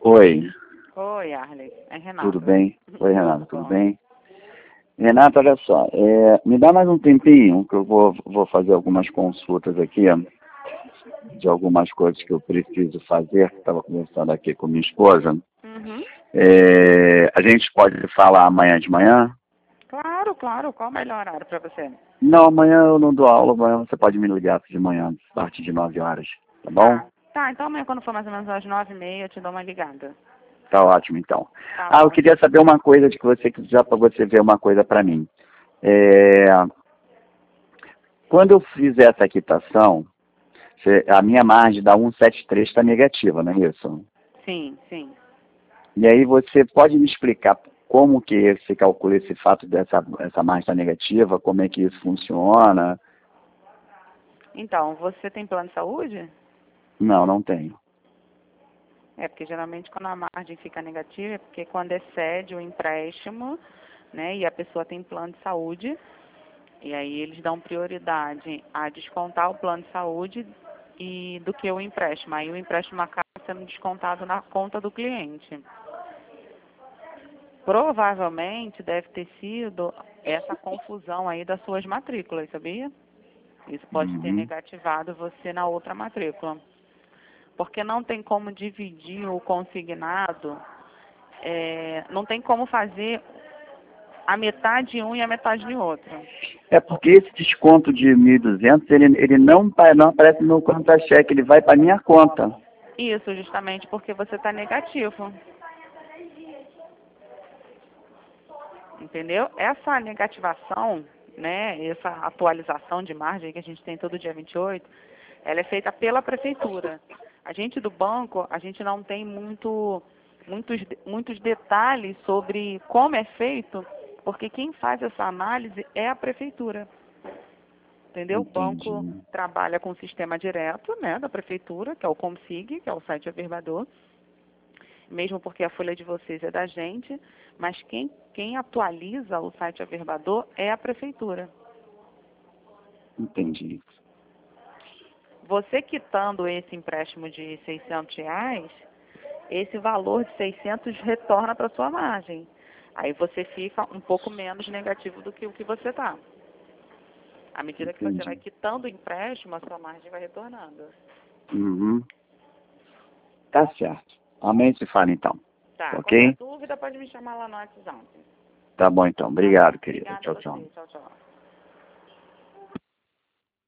Oi, Oi, Arley. É Renata. tudo bem? Oi, Renata, tudo bem? Renata, olha só, me dá mais um tempinho que eu vou fazer algumas consultas aqui de algumas coisas que eu preciso fazer, que estava conversando aqui com minha esposa. Uhum. A gente pode falar amanhã de manhã? Claro, claro. Qual o melhor horário para você? Não, amanhã eu não dou aula, amanhã você pode me ligar de manhã, a partir de 9 horas, tá bom? Tá, então amanhã quando for mais ou menos às 9h30 eu te dou uma ligada. Tá ótimo, então. Tá Eu bom. queria saber uma coisa de que você quiser para você ver uma coisa para mim. Quando eu fizer essa quitação, a minha margem da 173 está negativa, não é isso? Sim, sim. E aí você pode me explicar como que se calcula esse fato essa margem estar negativa, como é que isso funciona? Então, você tem plano de saúde? Não, não tenho. É, porque geralmente quando a margem fica negativa é porque quando excede o empréstimo, né, e a pessoa tem plano de saúde, e aí eles dão prioridade a descontar o plano de saúde e do que o empréstimo. Aí o empréstimo acaba sendo descontado na conta do cliente. Provavelmente deve ter sido essa confusão aí das suas matrículas, sabia? Isso pode ter Uhum. negativado você na outra matrícula. Porque não tem como dividir o consignado, não tem como fazer a metade de um e a metade de outro. É porque esse desconto de 1.200, ele não aparece no conta-cheque, ele vai para minha conta. Isso justamente porque você está negativo. Entendeu? Essa negativação, né, essa atualização de margem que a gente tem todo dia 28, ela é feita pela prefeitura. A gente do banco, a gente não tem muitos detalhes sobre como é feito, porque quem faz essa análise é a prefeitura. Entendeu? O banco Entendi. trabalha com o sistema direto, né, da prefeitura, que é o Comsig, que é o site averbador, mesmo porque a folha de vocês é da gente, mas quem atualiza o site averbador é a prefeitura. Entendi. Você quitando esse empréstimo de R$ 600, esse valor de 600 retorna para sua margem. Aí você fica um pouco menos negativo do que o que você está. À medida que você vai Entendi. quitando o empréstimo, a sua margem vai retornando. Uhum. Tá certo. Amanhã se fala então. Tá, qualquer Ok? dúvida pode me chamar lá no WhatsApp. Tá bom então. Tá bom? Obrigado, querida. Obrigada a Tchau, tchau. você. Tchau, tchau.